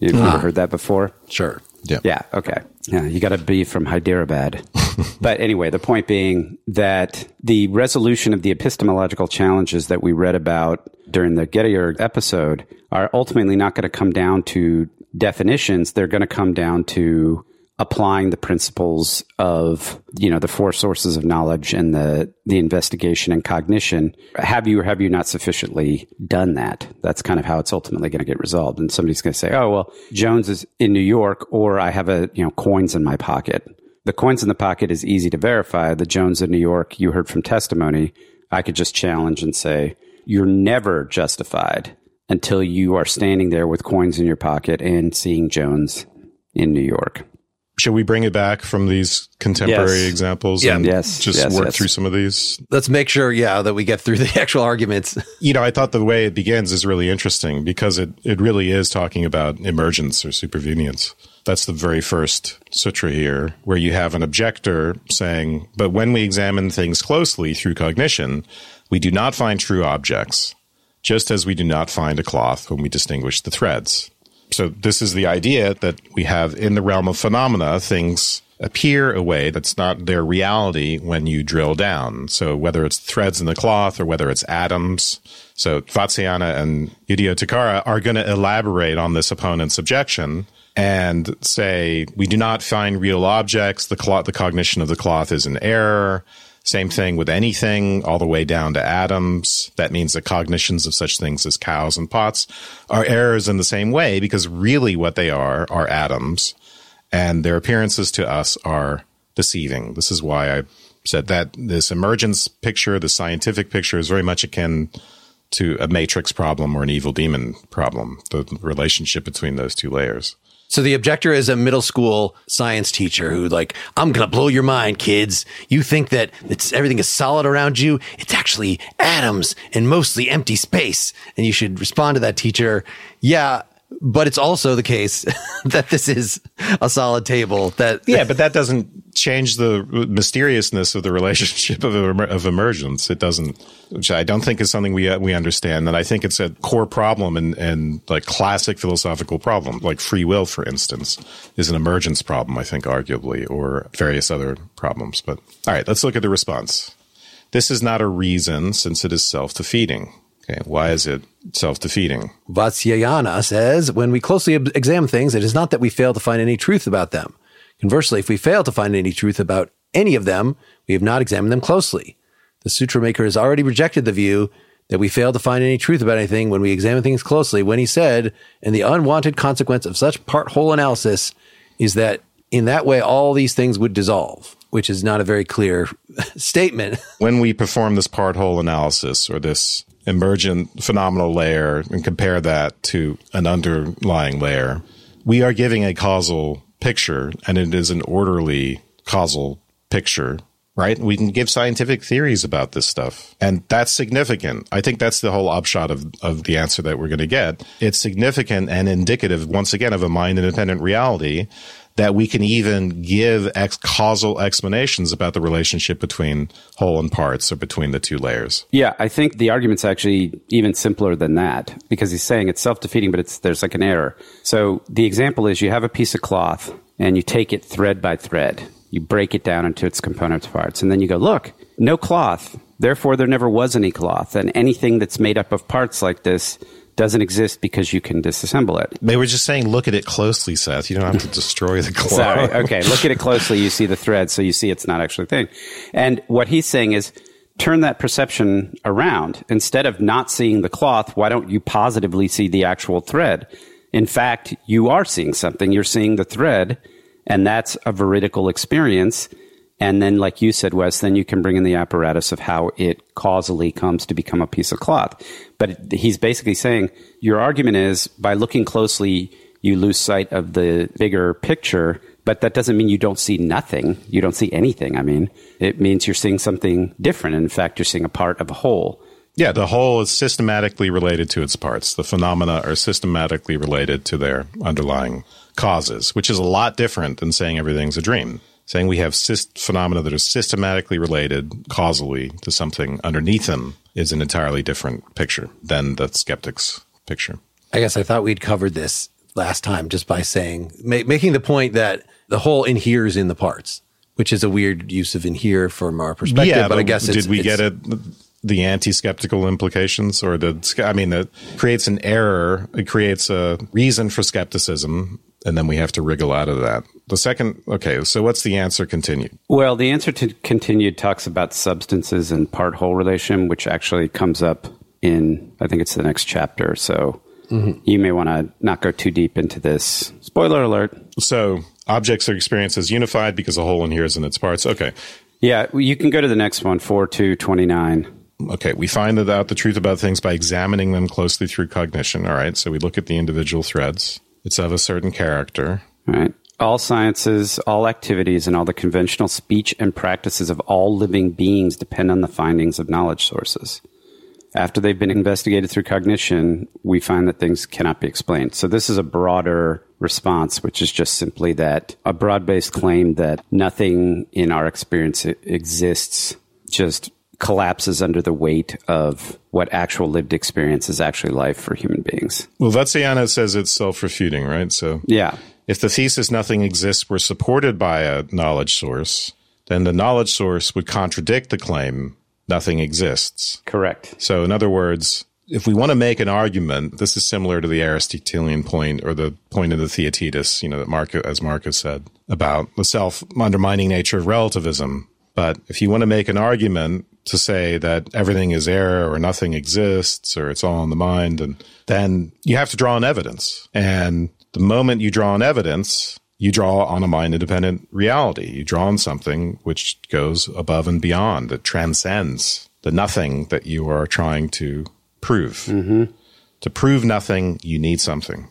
You've never heard that before? Sure. Yeah. Yeah, okay. Yeah, you got to be from Hyderabad. But anyway, the point being that the resolution of the epistemological challenges that we read about during the Gettier episode are ultimately not going to come down to definitions. They're going to come down to applying the principles of, you know, the four sources of knowledge and the, the investigation and cognition. Have you or have you not sufficiently done that? That's kind of how it's ultimately going to get resolved. And somebody's going to say, oh, well, Jones is in New York, or I have a, you know, coins in my pocket. The coins in the pocket is easy to verify. The Jones in New York, you heard from testimony. I could just challenge and say, you're never justified until you are standing there with coins in your pocket and seeing Jones in New York. Should we bring it back from these contemporary Yes. examples Yeah. and Yes. just Yes, work yes. through some of these? Let's make sure, yeah, that we get through the actual arguments. You know, I thought the way it begins is really interesting because it, it really is talking about emergence or supervenience. That's the very first sutra here, where you have an objector saying, but when we examine things closely through cognition, we do not find true objects, just as we do not find a cloth when we distinguish the threads. So this is the idea that we have in the realm of phenomena, things appear a way that's not their reality when you drill down. So whether it's threads in the cloth or whether it's atoms. So Vatsyayana and Udayotthakara are going to elaborate on this opponent's objection and say, we do not find real objects. The cloth, the cognition of the cloth is an error. Same thing with anything, all the way down to atoms. That means that cognitions of such things as cows and pots are errors in the same way, because really what they are are atoms, and their appearances to us are deceiving. This is why I said that this emergence picture, the scientific picture, is very much akin to a matrix problem or an evil demon problem, the relationship between those two layers. So the objector is a middle school science teacher who like, I'm going to blow your mind, kids. You think that it's everything is solid around you. It's actually atoms and mostly empty space. And you should respond to that teacher. Yeah, but it's also the case that this is a solid table. That Yeah, but that doesn't change the mysteriousness of the relationship of, emer- of emergence. It doesn't, which I don't think is something we uh, we understand. And I think it's a core problem and and like classic philosophical problem, like free will, for instance, is an emergence problem, I think, arguably, or various other problems. But all right, let's look at the response. This is not a reason, since it is self-defeating. Okay, why is it self-defeating? Vatsyayana says, when we closely ob- examine things, it is not that we fail to find any truth about them. Conversely, if we fail to find any truth about any of them, we have not examined them closely. The sutra maker has already rejected the view that we fail to find any truth about anything when we examine things closely, when he said, and the unwanted consequence of such part-whole analysis is that in that way all these things would dissolve, which is not a very clear statement. When we perform this part-whole analysis, or this emergent phenomenal layer, and compare that to an underlying layer, we are giving a causal picture, and it is an orderly causal picture, right? We can give scientific theories about this stuff, and that's significant. I think that's the whole upshot of, of the answer that we're going to get. It's significant and indicative, once again, of a mind-independent reality, that we can even give ex- causal explanations about the relationship between whole and parts, or between the two layers. Yeah, I think the argument's actually even simpler than that, because he's saying it's self-defeating, but it's there's like an error. So the example is you have a piece of cloth and you take it thread by thread. You break it down into its component parts, and then you go, look, no cloth. Therefore, there never was any cloth. And anything that's made up of parts like this doesn't exist because you can disassemble it. They were just saying, look at it closely, Seth. You don't have to destroy the cloth. Sorry. Okay. Look at it closely. You see the thread, so you see it's not actually a thing. And what he's saying is, turn that perception around. Instead of not seeing the cloth, why don't you positively see the actual thread? In fact, you are seeing something. You're seeing the thread, and that's a veridical experience. And then, like you said, Wes, then you can bring in the apparatus of how it causally comes to become a piece of cloth. But he's basically saying your argument is by looking closely, you lose sight of the bigger picture. But that doesn't mean you don't see nothing. You don't see anything. I mean, it means you're seeing something different. In fact, you're seeing a part of a whole. Yeah, the whole is systematically related to its parts. The phenomena are systematically related to their underlying causes, which is a lot different than saying everything's a dream. Saying we have syst- phenomena that are systematically related causally to something underneath them is an entirely different picture than the skeptic's picture. I guess I thought we'd covered this last time just by saying, ma- making the point that the whole inheres in the parts, which is a weird use of inhere from our perspective. Yeah, but I guess did it's, we it's, get it? The anti-skeptical implications, or the, I mean, it creates an error. It creates a reason for skepticism, and then we have to wriggle out of that. The second, okay, so what's the answer continued? Well, the answer to continued talks about substances and part-whole relation, which actually comes up in, I think it's the next chapter. So mm-hmm. you may want to not go too deep into this. Spoiler alert. So objects are experienced as unified because a whole inheres in its parts. Okay. Yeah, you can go to the next one, four two twenty-nine. Okay, we find out the truth about things by examining them closely through cognition. All right, so we look at the individual threads. It's of a certain character. All right. All sciences, all activities, and all the conventional speech and practices of all living beings depend on the findings of knowledge sources. After they've been investigated through cognition, we find that things cannot be explained. So this is a broader response, which is just simply that a broad-based claim that nothing in our experience exists just collapses under the weight of what actual lived experience is actually life for human beings. Well, Vatsyayana says it's self-refuting, right? So yeah. If the thesis nothing exists were supported by a knowledge source, then the knowledge source would contradict the claim nothing exists. Correct. So in other words, if we want to make an argument, this is similar to the Aristotelian point, or the point of the Theaetetus, you know, that Marcus, as Marcus said, about the self-undermining nature of relativism. But if you want to make an argument to say that everything is error or nothing exists or it's all in the mind, and then you have to draw on evidence. And the moment you draw on evidence, you draw on a mind-independent reality. You draw on something which goes above and beyond, that transcends the nothing that you are trying to prove. Mm-hmm. To prove nothing, you need something.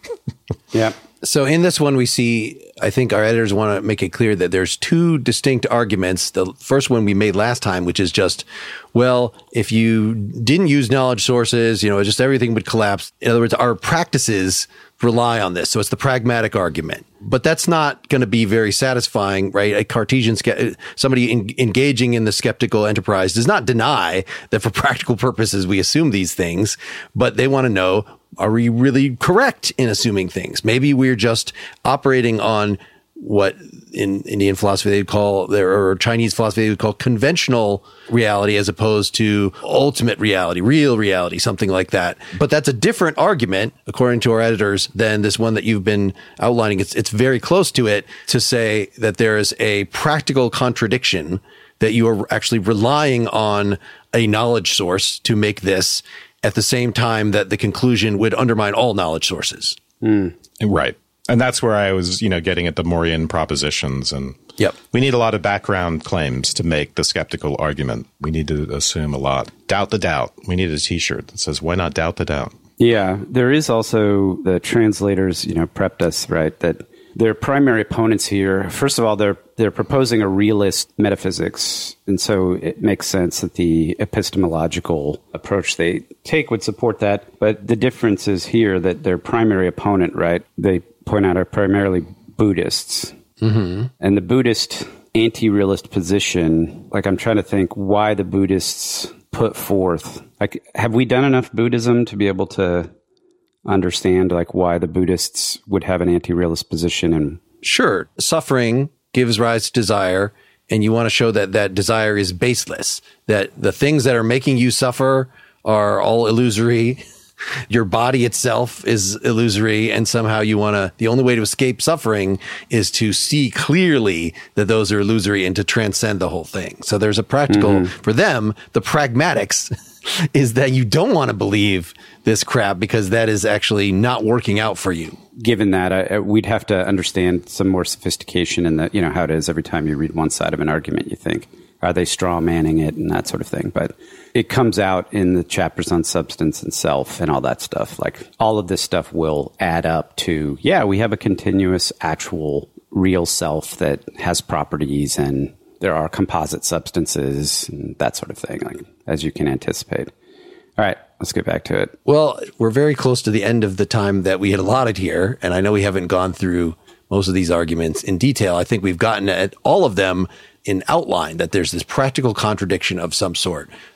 Yeah. So in this one, we see, I think our editors want to make it clear that there's two distinct arguments. The first one we made last time, which is just, well, if you didn't use knowledge sources, you know, just everything would collapse. In other words, our practices rely on this. So it's the pragmatic argument. But that's not going to be very satisfying, right? A Cartesian, somebody in, engaging in the skeptical enterprise does not deny that for practical purposes we assume these things, but they want to know, are we really correct in assuming things? Maybe we're just operating on what in Indian philosophy they'd call, or Chinese philosophy they would call conventional reality, as opposed to ultimate reality, real reality, something like that. But that's a different argument, according to our editors, than this one that you've been outlining. It's it's very close to it to say that there is a practical contradiction, that you are actually relying on a knowledge source to make this, at the same time that the conclusion would undermine all knowledge sources. Mm. Right. And that's where I was, you know, getting at the Morean propositions. And yep. we need a lot of background claims to make the skeptical argument. We need to assume a lot. Doubt the doubt. We need a T-shirt that says, why not doubt the doubt? Yeah. There is also, the translators, you know, prepped us, right, that their primary opponents here, first of all, they're they're proposing a realist metaphysics. And so it makes sense that the epistemological approach they take would support that. But the difference is here that their primary opponent, right, they point out are primarily Buddhists. Mm-hmm. And the Buddhist anti-realist position, like I'm trying to think why the Buddhists put forth, like, have we done enough Buddhism to be able to understand like why the Buddhists would have an anti-realist position? And sure, suffering gives rise to desire, and you want to show that that desire is baseless, that the things that are making you suffer are all illusory. Your body itself is illusory, and somehow you want to, the only way to escape suffering is to see clearly that those are illusory and to transcend the whole thing. So there's a practical, mm-hmm. for them, the pragmatics is that you don't want to believe this crap because that is actually not working out for you. Given that, uh, we'd have to understand some more sophistication in the, you know, how it is every time you read one side of an argument, you think, are they straw manning it and that sort of thing? But it comes out in the chapters on substance and self and all that stuff. Like all of this stuff will add up to, yeah, we have a continuous, actual, real self that has properties, and there are composite substances and that sort of thing, like as you can anticipate. All right, let's get back to it. Well, we're very close to the end of the time that we had allotted here, and I know we haven't gone through most of these arguments in detail. I think we've gotten at all of them in outline, that there's this practical contradiction of some sort.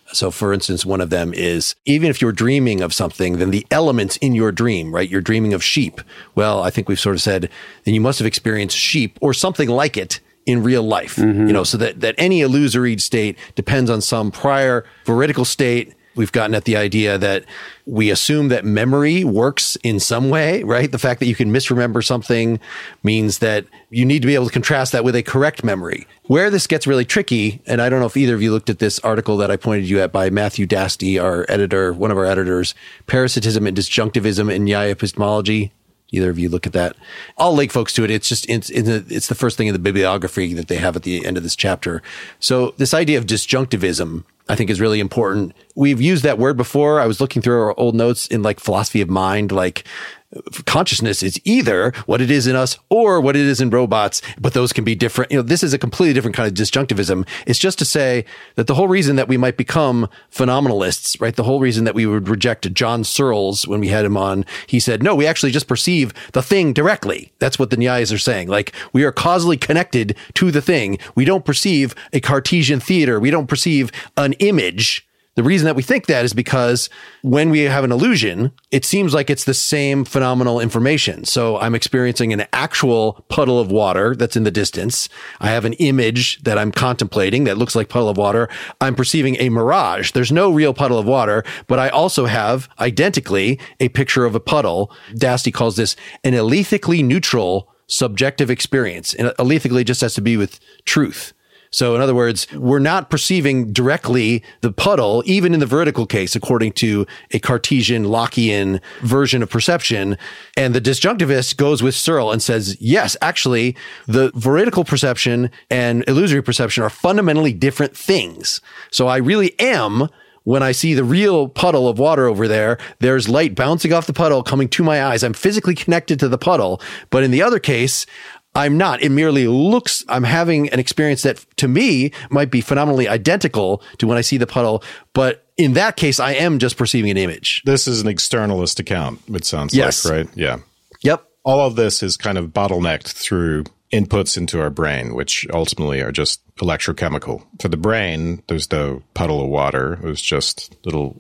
So for instance, one of them is, even if you're dreaming of something, then the elements in your dream, right? You're dreaming of sheep. Well, I think we've sort of said, then you must have experienced sheep or something like it in real life, mm-hmm. you know, so that, that any illusory state depends on some prior veridical state. We've gotten at the idea that we assume that memory works in some way, right? The fact that you can misremember something means that you need to be able to contrast that with a correct memory. Where this gets really tricky, and I don't know if either of you looked at this article that I pointed you at by Matthew Dasty, our editor, one of our editors, Parasitism and Disjunctivism in Nyaya Epistemology. Either of you look at that? I'll link folks to it. It's just, it's, it's the first thing in the bibliography that they have at the end of this chapter. So this idea of disjunctivism, I think, is really important. We've used that word before. I was looking through our old notes in like philosophy of mind, like consciousness is either what it is in us or what it is in robots, but those can be different. You know, this is a completely different kind of disjunctivism. It's just to say that the whole reason that we might become phenomenalists, right? The whole reason that we would reject John Searles when we had him on, he said, no, we actually just perceive the thing directly. That's what the Nyayas are saying. Like, we are causally connected to the thing. We don't perceive a Cartesian theater. We don't perceive an image. The reason that we think that is because when we have an illusion, it seems like it's the same phenomenal information. So I'm experiencing an actual puddle of water that's in the distance. I have an image that I'm contemplating that looks like puddle of water. I'm perceiving a mirage. There's no real puddle of water, but I also have identically a picture of a puddle. Dasty calls this an alethically neutral subjective experience. And alethically just has to be with truth. So in other words, we're not perceiving directly the puddle, even in the veridical case, according to a Cartesian Lockean version of perception. And the disjunctivist goes with Searle and says, yes, actually, the veridical perception and illusory perception are fundamentally different things. So I really am, when I see the real puddle of water over there, there's light bouncing off the puddle coming to my eyes. I'm physically connected to the puddle. But in the other case, I'm not. It merely looks, I'm having an experience that to me might be phenomenally identical to when I see the puddle. But in that case, I am just perceiving an image. This is an externalist account, it sounds yes. like, right? Yeah. Yep. All of this is kind of bottlenecked through inputs into our brain, which ultimately are just electrochemical. For the brain, there's no puddle of water. There's just little...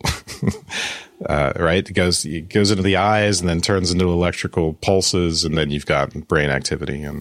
Uh, right? It goes, it goes into the eyes and then turns into electrical pulses, and then you've got brain activity. And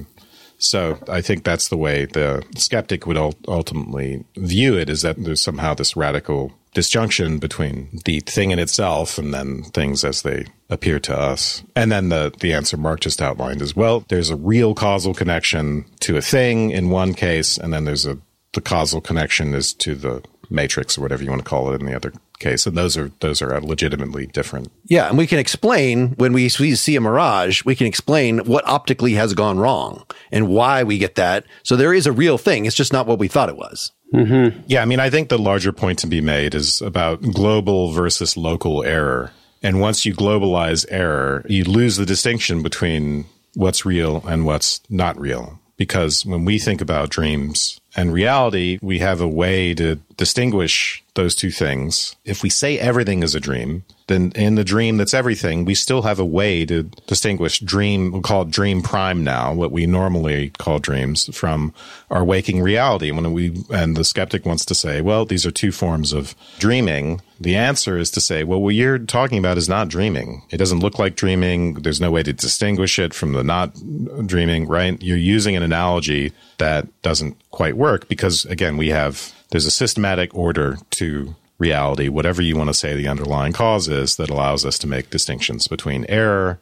so I think that's the way the skeptic would ultimately view it, is that there's somehow this radical disjunction between the thing in itself and then things as they appear to us. And then the, the answer Mark just outlined is, well, there's a real causal connection to a thing in one case, and then there's a, the causal connection is to the matrix or whatever you want to call it in the other case. And those are those are legitimately different. Yeah, and we can explain, when we see a mirage, we can explain what optically has gone wrong and why we get that. So there is a real thing. It's just not what we thought it was. Mm-hmm. Yeah, I mean, I think the larger point to be made is about global versus local error. And once you globalize error, you lose the distinction between what's real and what's not real. Because when we think about dreams and reality, we have a way to distinguish those two things. If we say everything is a dream, then in the dream that's everything, we still have a way to distinguish dream, we'll call it dream prime now, what we normally call dreams, from our waking reality. When we, and the skeptic wants to say, well, these are two forms of dreaming. The answer is to say, well, what you're talking about is not dreaming. It doesn't look like dreaming. There's no way to distinguish it from the not dreaming, right? You're using an analogy that doesn't quite work because, again, we have, there's a systematic order to reality, whatever you want to say the underlying cause is, that allows us to make distinctions between error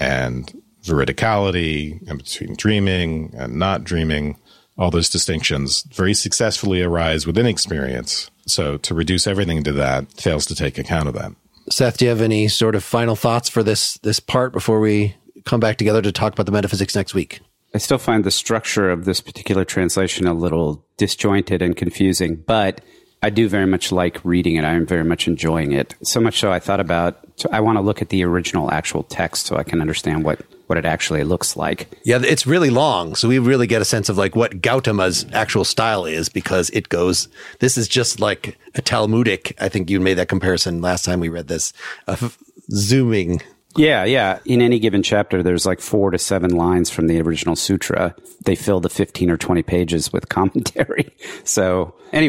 and veridicality and between dreaming and not dreaming. All those distinctions very successfully arise within experience. So to reduce everything to that fails to take account of that. Seth, do you have any sort of final thoughts for this this part before we come back together to talk about the metaphysics next week? I still find the structure of this particular translation a little disjointed and confusing, but I do very much like reading it. I am very much enjoying it. So much so I thought about, I want to look at the original actual text so I can understand what, what it actually looks like. Yeah, it's really long. So we really get a sense of like what Gautama's actual style is, because it goes, this is just like a Talmudic. I think you made that comparison last time we read this, of zooming. Yeah, yeah. In any given chapter, there's like four to seven lines from the original sutra. They fill the fifteen or twenty pages with commentary. So anyway,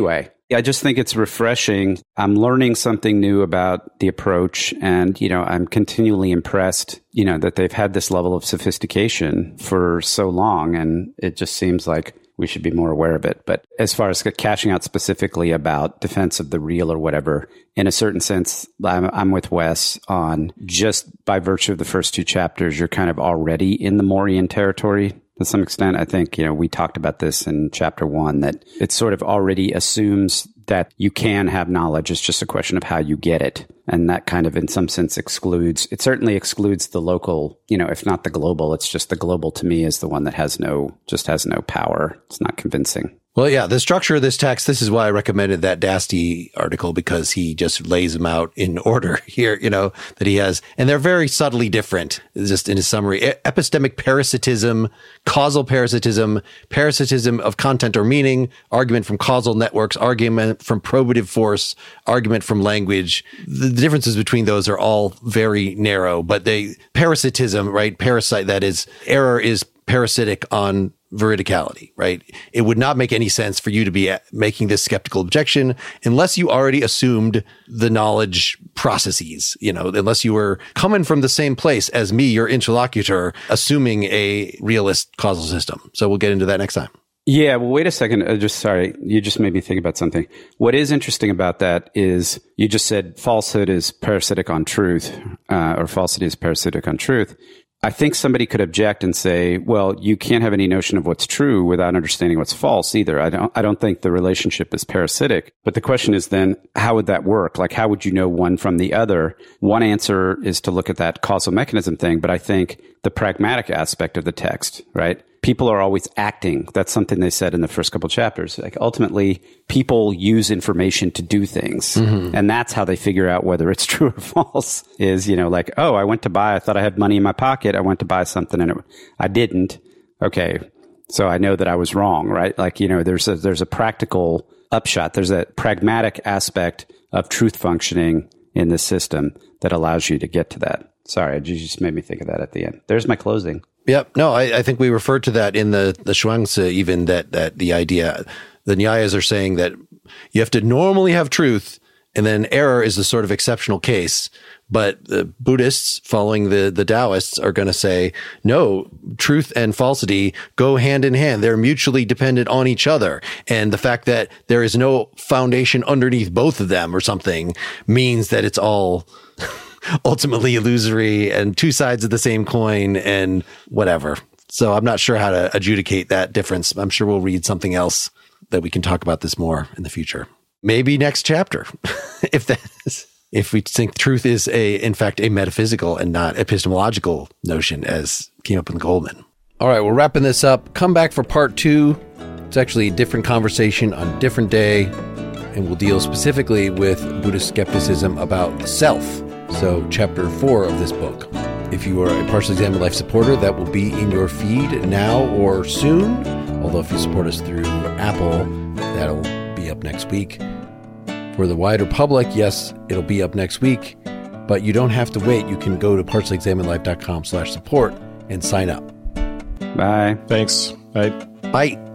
I just think it's refreshing. I'm learning something new about the approach, and, you know, I'm continually impressed, you know, that they've had this level of sophistication for so long, and it just seems like we should be more aware of it. But as far as cashing out specifically about defense of the real or whatever, in a certain sense, I'm, I'm with Wes on just by virtue of the first two chapters, you're kind of already in the Moorian territory. To some extent, I think, you know, we talked about this in chapter one, that it sort of already assumes that you can have knowledge. It's just a question of how you get it. And that kind of, in some sense, excludes, it certainly excludes the local, you know, if not the global. It's just the global to me is the one that has no, just has no power. It's not convincing. Well, yeah, the structure of this text, this is why I recommended that Dasty article, because he just lays them out in order here, you know, that he has. And they're very subtly different, just in his summary. E- epistemic parasitism, causal parasitism, parasitism of content or meaning, argument from causal networks, argument from probative force, argument from language. The differences between those are all very narrow, but they, parasitism, right? Parasite, that is, error is parasitic on veridicality, right? It would not make any sense for you to be making this skeptical objection unless you already assumed the knowledge processes, you know, unless you were coming from the same place as me, your interlocutor, assuming a realist causal system. So we'll get into that next time. Yeah, well, wait a second. Uh, just sorry, you just made me think about something. What is interesting about that is you just said falsehood is parasitic on truth, uh, or falsity is parasitic on truth. I think somebody could object and say, well, you can't have any notion of what's true without understanding what's false either. I don't, I don't think the relationship is parasitic. But the question is then, how would that work? Like, how would you know one from the other? One answer is to look at that causal mechanism thing. But I think the pragmatic aspect of the text, right? People are always acting. That's something they said in the first couple chapters. Like, ultimately, people use information to do things. Mm-hmm. And that's how they figure out whether it's true or false is, you know, like, oh, I went to buy, I thought I had money in my pocket. I went to buy something and it, I didn't. Okay. So I know that I was wrong, right? Like, you know, there's a, there's a practical upshot. There's a pragmatic aspect of truth functioning in this system that allows you to get to that. Sorry, you just made me think of that at the end. There's my closing. Yep. No, I, I think we referred to that in the, the Shuangzi, even that, that the idea, the Nyayas are saying that you have to normally have truth, and then error is a sort of exceptional case. But the Buddhists following the, the Taoists are going to say, no, truth and falsity go hand in hand. They're mutually dependent on each other. And the fact that there is no foundation underneath both of them or something means that it's all ultimately illusory and two sides of the same coin and whatever. So I'm not sure how to adjudicate that difference. I'm sure we'll read something else that we can talk about this more in the future. Maybe next chapter, if that is, if we think truth is a, in fact, a metaphysical and not epistemological notion, as came up in Goldman. All right, we're wrapping this up. Come back for part two. It's actually a different conversation on a different day, and we'll deal specifically with Buddhist skepticism about the self. So chapter four of this book. If you are a Partially Examined Life supporter, that will be in your feed now or soon. Although if you support us through Apple, that'll be up next week. For the wider public, yes, it'll be up next week, but you don't have to wait. You can go to partiallyexaminedlife.com slash support and sign up. Bye. Thanks. Bye. Bye.